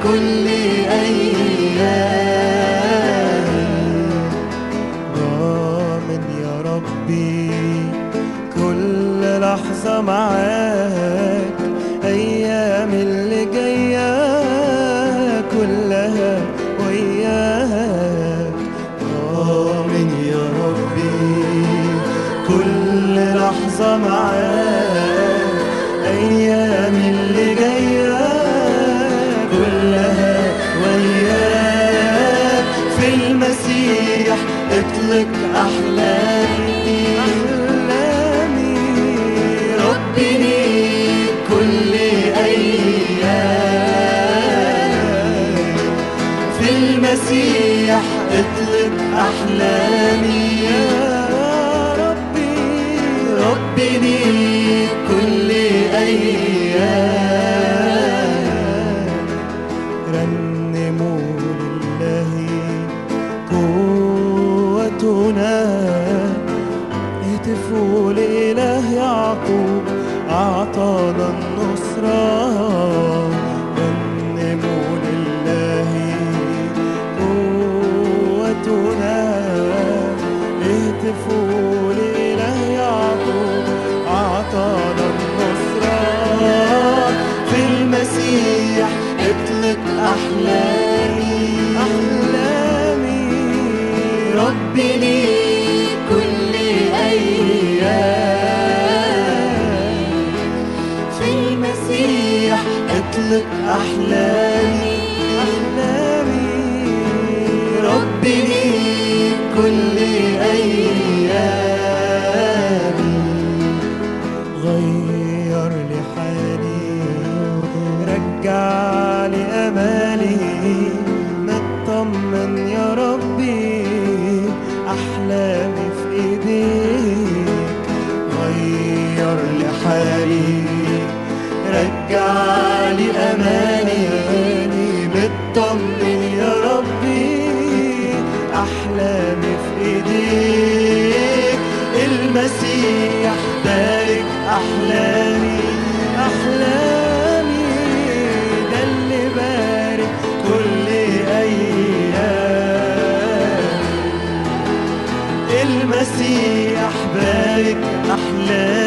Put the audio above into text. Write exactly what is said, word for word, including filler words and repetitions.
كل أيامي. ضامن يا ربي كل لحظة معاك، أيام اللي جاية كلها وياك. ضامن يا ربي كل لحظة معاك، أيام اللي جاية كلها وياك. في المسيح اطلق أحلامي، أحلامي ربي ليك كل أيامي. في المسيح اطلق أحلامي يا ربي، ربي ليك كل أيام. رنموا لله قوتنا، اهتفوا لإله يعقوب أعطانا النصرة. رنموا لله قوتنا، اهتفوا لإله يعقوب أعطانا النصرة. في المسيح اطلق أحلامي، أحلامي ربي ليك كل أيام. في المسيح اطلق أحلامي، أحلامي ربي ليك كل أيامي. غير لي حالي، رجع لي أمالي، مطمن يا ربي أحلامي في إيديك. غير لي حالي، رجع لي أمالي، مطمن يا ربي أحلامي في إيديك. المسيح بارك أحلامي، أحلامي ده اللي بارك كل أيام. المسيح بارك أحلامي.